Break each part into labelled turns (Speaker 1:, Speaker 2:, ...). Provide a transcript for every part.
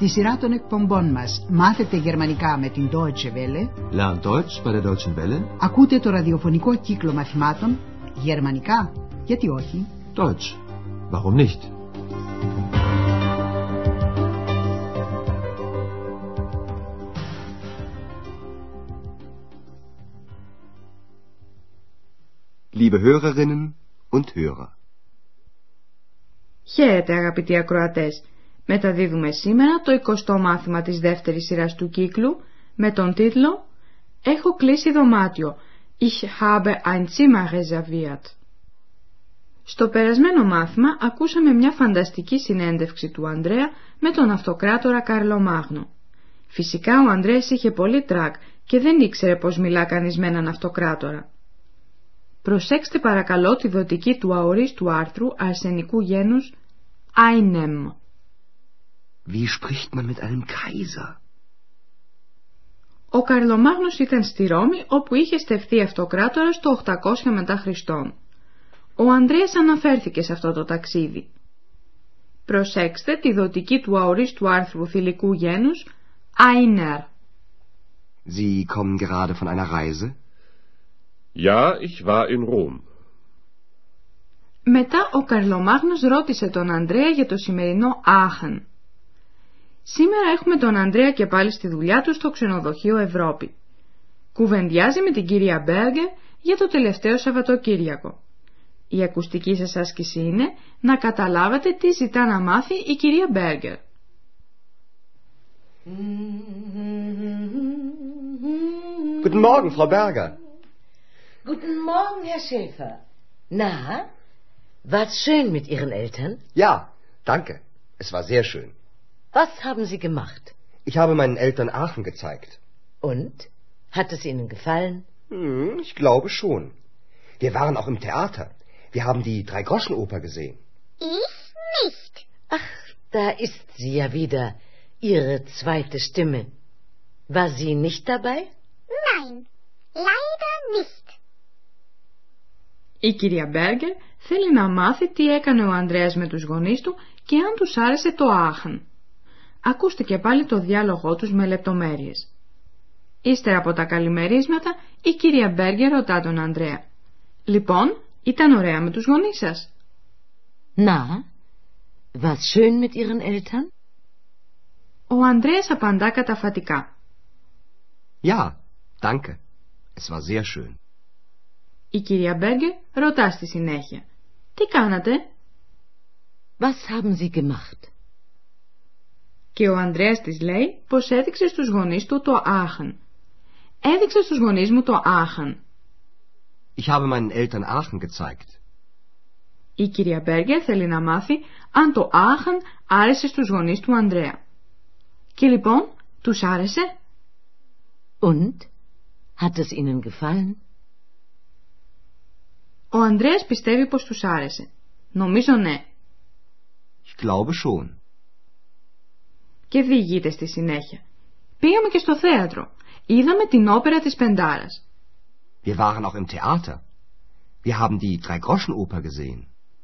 Speaker 1: Στη σειρά των εκπομπών μας μάθετε γερμανικά με την Deutsche Welle.
Speaker 2: Lernt Deutsch bei der Deutschen Welle.
Speaker 1: Ακούτε το ραδιοφωνικό κύκλο μαθημάτων γερμανικά, γιατί όχι.
Speaker 2: Deutsch, warum nicht?
Speaker 3: Liebe Hörerinnen und Hörer.
Speaker 4: Χαίρετε αγαπητοί ακροατές. Μεταδίδουμε σήμερα το 20ο μάθημα της δεύτερης σειράς του κύκλου με τον τίτλο «Έχω κλείσει δωμάτιο. Ich habe ein Zimmer reserviert». Στο περασμένο μάθημα ακούσαμε μια φανταστική συνέντευξη του Ανδρέα με τον αυτοκράτορα Καρλομάγνο. Φυσικά ο Ανδρέας είχε πολύ τρακ και δεν ήξερε πως μιλά κανείς με έναν αυτοκράτορα. Προσέξτε παρακαλώ τη δοτική του αορίστου άρθρου αρσενικού γένους einem.
Speaker 3: Wie spricht man mit einem Kaiser?
Speaker 4: Ο Καρλομάγνος ήταν στη Ρώμη όπου είχε στεφθεί αυτοκράτορας το 800 μετά Χριστόν. Ο Ανδρέας αναφέρθηκε σε αυτό το ταξίδι. Προσέξτε τη δοτική του αορίστου άρθρου θηλυκού γένους einer.
Speaker 3: Sie kommen gerade von einer Reise?
Speaker 5: Ja, ich war in Rom.
Speaker 4: Μετά ο Καρλομάγνος ρώτησε τον Ανδρέα για το σημερινό Aachen. Σήμερα έχουμε τον Ανδρέα και πάλι στη δουλειά του στο ξενοδοχείο Ευρώπη. Κουβεντιάζει με την κυρία Μπέργκερ για το τελευταίο Σαββατοκύριακο. Η ακουστική σας άσκηση είναι να καταλάβετε τι ζητά να μάθει η κυρία Μπέργκερ.
Speaker 3: Guten Morgen, Frau Berger.
Speaker 6: Guten Morgen, Herr Schäfer. Na, war's schön mit Ihren Eltern?
Speaker 3: Ja, danke. Es war sehr schön.
Speaker 6: Was haben Sie gemacht?
Speaker 3: Ich habe meinen Eltern Aachen gezeigt.
Speaker 6: Und? Hat es Ihnen gefallen?
Speaker 3: Ich glaube schon. Wir waren auch im Theater. Wir haben die Drei-Groschen-Oper gesehen.
Speaker 7: Ich nicht.
Speaker 6: Ach, da ist sie ja wieder, Ihre zweite Stimme. War sie nicht dabei?
Speaker 7: Nein, leider nicht.
Speaker 4: Η κυρία Μπέργκερ θέλει να μάθει τι έκανε ο Ανδρέας με τους γονείς του και αν τους άρεσε το Άχεν. Ακούστε και πάλι το διάλογό τους με λεπτομέρειες. Ύστερα από τα καλημερίσματα, η κυρία Μπέργκερ ρωτά τον Ανδρέα. Λοιπόν, ήταν ωραία με τους γονείς σας?
Speaker 6: Na, war's schön mit Ihren Eltern?
Speaker 4: Ο Ανδρέας απαντά καταφατικά.
Speaker 3: Ja, danke. Es war sehr schön.
Speaker 4: Η κυρία Μπέργκερ ρωτά στη συνέχεια. Τι κάνατε?
Speaker 6: Was haben Sie gemacht?
Speaker 4: Και ο Ανδρέας της λέει πως έδειξε στους γονείς του το Aachen. Έδειξε στους γονείς μου το Aachen.
Speaker 3: Ich habe meinen Eltern Aachen gezeigt.
Speaker 4: Η κυρία Μπέργκερ θέλει να μάθει αν το Aachen άρεσε στους γονείς του Ανδρέα. Και λοιπόν, τους άρεσε?
Speaker 6: Und? Hat es Ihnen gefallen?
Speaker 4: Ο Ανδρέας πιστεύει πως τους άρεσε. Νομίζω ναι.
Speaker 3: Ich glaube schon.
Speaker 4: Και διηγείται στη συνέχεια. Πήγαμε και στο θέατρο. Είδαμε την όπερα της Πεντάρας.
Speaker 3: Wir waren auch im Theater. Wir haben die Drei-Groschen-Oper gesehen.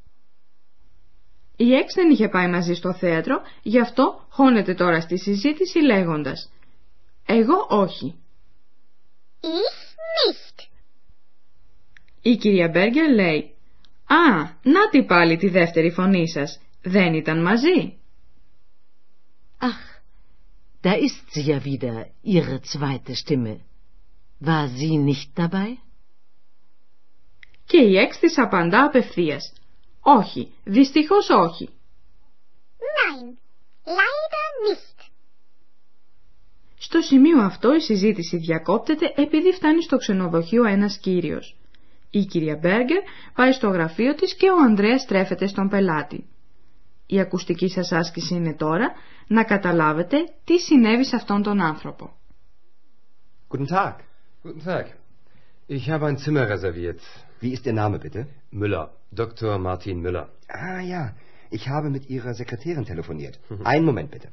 Speaker 4: Η Εξ δεν είχε πάει μαζί στο θέατρο, γι' αυτό χώνεται τώρα στη συζήτηση λέγοντας «Εγώ όχι».
Speaker 7: Ich nicht.
Speaker 4: Η κυρία Μπέργκερ λέει «Α, να τι πάλι τη δεύτερη φωνή σας, δεν ήταν μαζί?»
Speaker 6: Ach, da ist sie ja wieder, Ihre zweite Stimme. War sie nicht dabei?
Speaker 4: Και η Εξ της απαντά απευθείας «Όχι, δυστυχώς όχι».
Speaker 7: Nein, leider nicht.
Speaker 4: Στο σημείο αυτό η συζήτηση διακόπτεται επειδή φτάνει στο ξενοδοχείο ένας κύριος. Η κυρία Μπέργκερ πάει στο γραφείο της και ο Ανδρέας στρέφεται στον πελάτη. Η ακουστική σας άσκηση είναι τώρα να καταλάβετε τι συνέβη σε αυτόν τον άνθρωπο.
Speaker 8: Guten Tag. Guten Tag. Ich habe ein Zimmer reserviert.
Speaker 3: Wie ist Ihr Name, bitte?
Speaker 8: Müller. Dr. Martin Müller.
Speaker 3: Ah ja, ich habe mit Ihrer Sekretärin telefoniert. Einen Moment, bitte.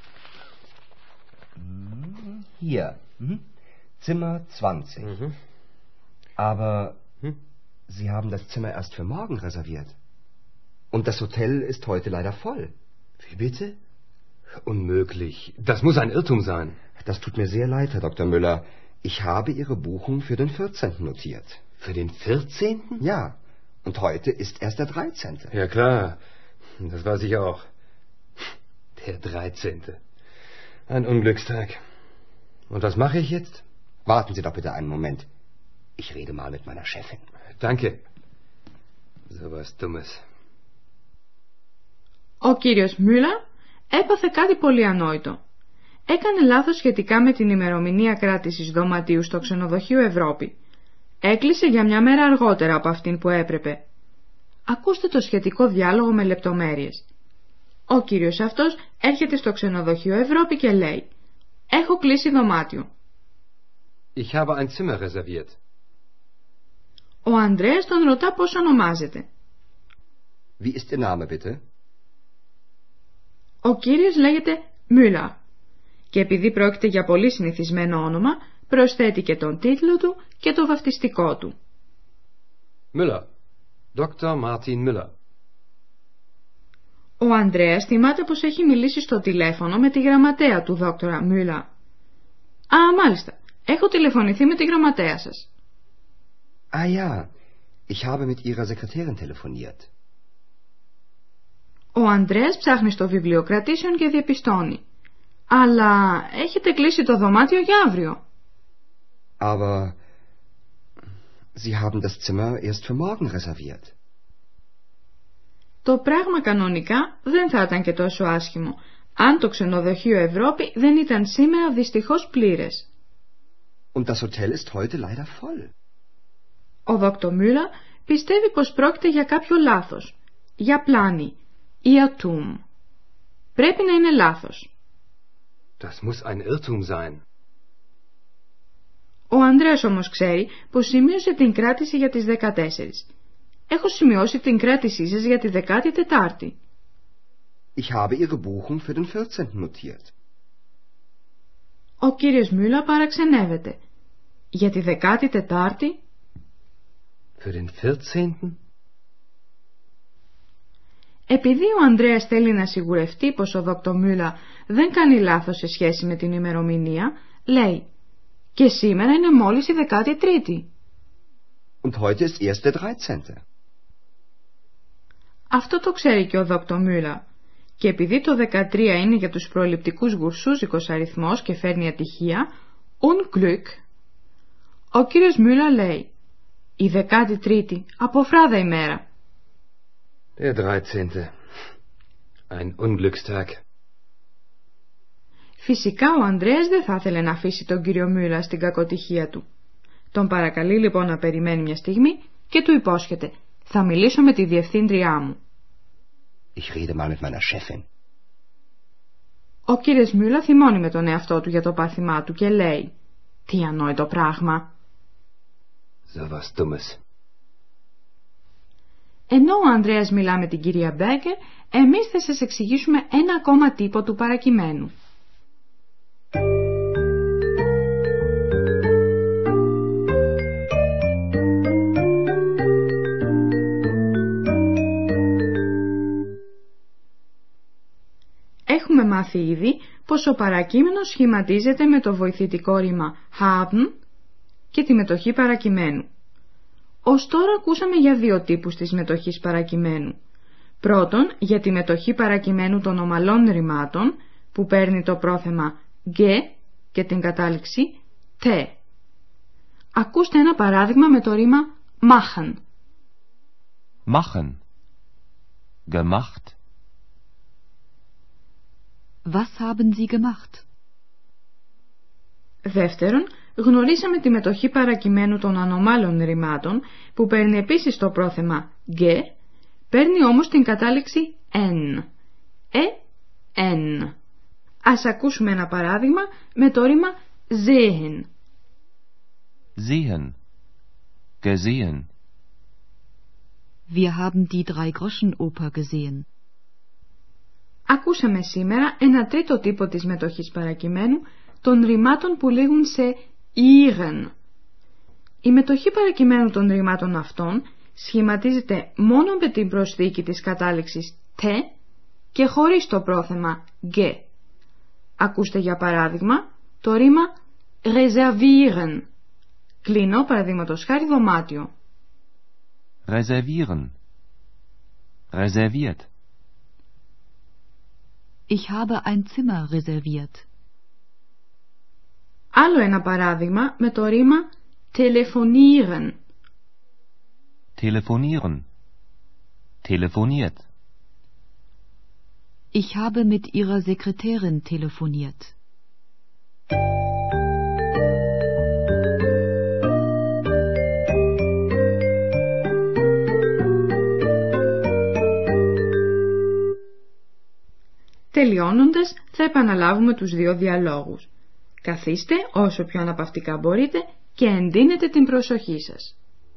Speaker 3: Hier. Zimmer 20. Aber Sie haben das Zimmer erst für morgen reserviert. Und das Hotel ist heute leider voll.
Speaker 8: Wie bitte? Unmöglich. Das muss ein Irrtum sein.
Speaker 3: Das tut mir sehr leid, Herr Dr. Müller. Ich habe Ihre Buchung für den 14. notiert.
Speaker 8: Für den 14.?
Speaker 3: Ja, und heute ist erst der 13.
Speaker 8: Ja klar, das weiß ich auch. Der 13. Ein Unglückstag. Und was mache ich jetzt?
Speaker 3: Warten Sie doch bitte einen Moment. Ich rede mal mit meiner Chefin.
Speaker 8: Danke. So was Dummes.
Speaker 4: Ο κύριος Μούλα έπαθε κάτι πολύ ανόητο. Έκανε λάθος σχετικά με την ημερομηνία κράτησης δωματίου στο ξενοδοχείο Ευρώπη. Έκλεισε για μια μέρα αργότερα από αυτήν που έπρεπε. Ακούστε το σχετικό διάλογο με λεπτομέρειες. Ο κύριος αυτός έρχεται στο ξενοδοχείο Ευρώπη και λέει «Έχω κλείσει δωμάτιο».
Speaker 8: Ich habe ein Zimmer reserviert.
Speaker 4: Ο Ανδρέας τον ρωτά πώς ονομάζεται.
Speaker 3: Wie ist Ihr Name, bitte?
Speaker 4: Ο κύριος λέγεται Müller και επειδή πρόκειται για πολύ συνηθισμένο όνομα, προσθέτει και τον τίτλο του και το βαφτιστικό του.
Speaker 8: Müller. Dr. Martin Müller.
Speaker 4: Ο Ανδρέας θυμάται πως έχει μιλήσει στο τηλέφωνο με τη γραμματέα του δόκτωρα Müller. Α, μάλιστα. Έχω τηλεφωνηθεί με τη γραμματέα σας.
Speaker 3: Ah ja, ich habe mit Ihrer Sekretärin telefoniert.
Speaker 4: Ο Ανδρέας ψάχνει στο βιβλίο κρατήσεων και διαπιστώνει. Αλλά έχετε κλείσει το δωμάτιο για αύριο.
Speaker 3: Aber Sie haben das Zimmer erst für morgen reserviert.
Speaker 4: Το πράγμα κανονικά δεν θα ήταν και τόσο άσχημο, αν το ξενοδοχείο Ευρώπη δεν ήταν σήμερα δυστυχώς πλήρες.
Speaker 3: Und das Hotel ist heute leider voll.
Speaker 4: Ο Δόκτωρ Μούλα πιστεύει πως πρόκειται για κάποιο λάθος, για πλάνη, Irrtum. Πρέπει να είναι λάθος.
Speaker 8: Das muss ein Irrtum sein.
Speaker 4: Ο Ανδρέας όμως ξέρει πως σημείωσε την κράτηση για τις 14. Έχω σημειώσει την κράτησή σας για τη 14η.
Speaker 3: Ich habe Ihre Buchung für den 14. notiert.
Speaker 4: Ο κύριος Μούλα παραξενεύεται. Για τη 14η?
Speaker 8: Für den 14.
Speaker 4: Επειδή ο Ανδρέας θέλει να σιγουρευτεί πως ο Δόκτωρ Μούλα δεν κάνει λάθος σε σχέση με την ημερομηνία, λέει «Και σήμερα είναι μόλις η 13η».
Speaker 3: Und heute ist erst der 13.
Speaker 4: Αυτό το ξέρει και ο Δόκτωρ Μούλα. Και επειδή το 13 είναι για τους προληπτικούς γουρσούζικος αριθμός και φέρνει ατυχία, Unglück, ο κύριος Μούλα λέει «Η 13η, αποφράδα ημέρα».
Speaker 8: Der 13. Ein Unglückstag.
Speaker 4: Φυσικά ο Ανδρέας δεν θα ήθελε να αφήσει τον κύριο Μούλα στην κακοτυχία του. Τον παρακαλεί λοιπόν να περιμένει μια στιγμή και του υπόσχεται «Θα μιλήσω με τη διευθύντριά μου».
Speaker 3: Ich rede mal mit meiner Chefin.
Speaker 4: Ο κύριος Μούλα θυμώνει με τον εαυτό του για το πάθημά του και λέει «Τι ανόητο πράγμα».
Speaker 8: So was Dummes.
Speaker 4: Ενώ ο Ανδρέας μιλά με την κυρία Μπέκερ, εμείς θα σας εξηγήσουμε ένα ακόμα τύπο του παρακειμένου. Έχουμε μάθει ήδη πως ο παρακείμενος σχηματίζεται με το βοηθητικό ρήμα haben και τη μετοχή παρακειμένου. Ως τώρα ακούσαμε για δύο τύπους της μετοχής παρακειμένου. Πρώτον, για τη μετοχή παρακειμένου των ομαλών ρημάτων, που παίρνει το πρόθεμα ge και την κατάληξη te. Ακούστε ένα παράδειγμα με το ρήμα machen.
Speaker 2: Machen. Gemacht.
Speaker 9: Was haben Sie gemacht?
Speaker 4: Δεύτερον, γνωρίσαμε τη μετοχή παρακειμένου των ανομάλων ρημάτων που παίρνει επίσης το πρόθεμα ge, παίρνει όμως την κατάληξη en. En. Ας ακούσουμε ένα παράδειγμα με το ρήμα sehen.
Speaker 2: Sehen. Gesehen.
Speaker 9: Wir haben die Drei-Groschen-Oper gesehen.
Speaker 4: Ακούσαμε σήμερα ένα τρίτο τύπο της μετοχής παρακειμένου των ρημάτων που λήγουν σε ihren. Η μετοχή παρακειμένου των ρημάτων αυτών σχηματίζεται μόνο με την προσθήκη της κατάληξης te και χωρίς το πρόθεμα ge. Ακούστε για παράδειγμα το ρήμα reservieren. Κλείνω παραδείγματος χάρη δωμάτιο.
Speaker 2: Reservieren. Reserviert.
Speaker 9: Ich habe ein Zimmer reserviert.
Speaker 4: Άλλο ένα παράδειγμα με το ρήμα telefonieren.
Speaker 2: Telefonieren. Telefoniert.
Speaker 9: Ich habe mit ihrer Sekretärin telefoniert.
Speaker 4: Τελειώνοντας, θα επαναλάβουμε τους δύο διαλόγους. Καθίστε όσο πιο αναπαυτικά μπορείτε και εντείνετε την προσοχή σας.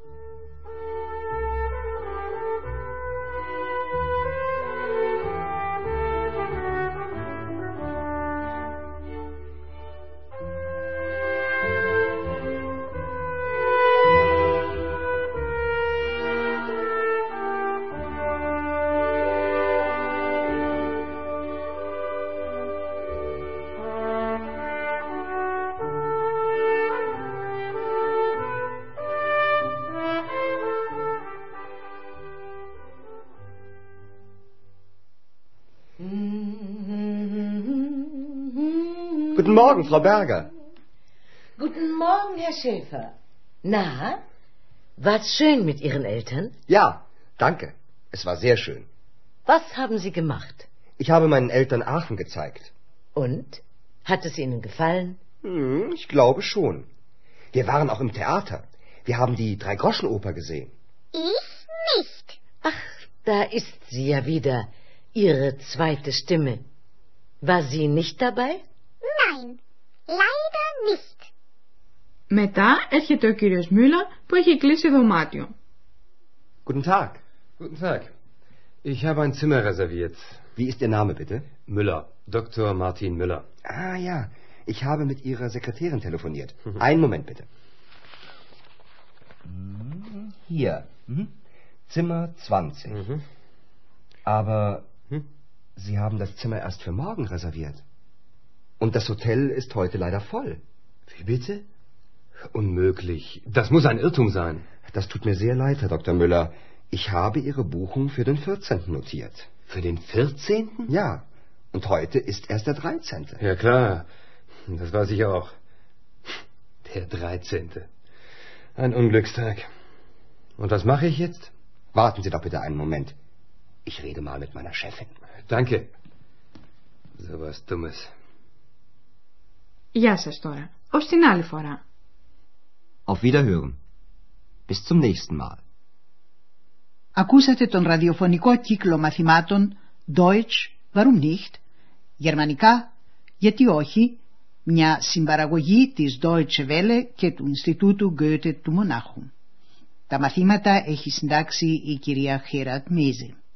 Speaker 3: Guten Morgen, Frau Berger.
Speaker 6: Guten Morgen, Herr Schäfer. Na, war's schön mit Ihren Eltern?
Speaker 3: Ja, danke. Es war sehr schön.
Speaker 6: Was haben Sie gemacht?
Speaker 3: Ich habe meinen Eltern Aachen gezeigt.
Speaker 6: Und? Hat es Ihnen gefallen?
Speaker 3: Ich glaube schon. Wir waren auch im Theater. Wir haben die Drei-Groschen-Oper gesehen.
Speaker 7: Ich nicht.
Speaker 6: Ach, da ist sie ja wieder, Ihre zweite Stimme. War sie nicht dabei?
Speaker 7: Nein, leider nicht.
Speaker 4: Μετά έρχεται ο κύριος Müller που έχει κλείσει δωμάτιο.
Speaker 3: Guten Tag.
Speaker 8: Guten Tag. Ich habe ein Zimmer reserviert.
Speaker 3: Wie ist Ihr Name, bitte?
Speaker 8: Müller. Dr. Martin Müller.
Speaker 3: Ah ja, ich habe mit Ihrer Sekretärin telefoniert. Einen Moment, bitte. Hier. Zimmer 20. Aber Sie haben das Zimmer erst für morgen reserviert. Und das Hotel ist heute leider voll.
Speaker 8: Wie bitte? Unmöglich. Das muss ein Irrtum sein.
Speaker 3: Das tut mir sehr leid, Herr Dr. Müller. Ich habe Ihre Buchung für den 14. notiert.
Speaker 8: Für den 14.?
Speaker 3: Ja, und heute ist erst der 13.
Speaker 8: Ja klar, das weiß ich auch. Der 13. Ein Unglückstag. Und was mache ich jetzt?
Speaker 3: Warten Sie doch bitte einen Moment. Ich rede mal mit meiner Chefin.
Speaker 8: Danke. So was Dummes.
Speaker 4: Γεια σας τώρα. Ως την άλλη φορά.
Speaker 3: Auf Wiederhören. Bis zum nächsten Mal.
Speaker 1: Ακούσατε τον ραδιοφωνικό κύκλο μαθημάτων Deutsch, warum nicht? Γερμανικά, γιατί όχι? Μια συμπαραγωγή της Deutsche Welle και του Ινστιτούτου Goethe του Μονάχου. Τα μαθήματα έχει συντάξει η κυρία Χέρατ Μέζε.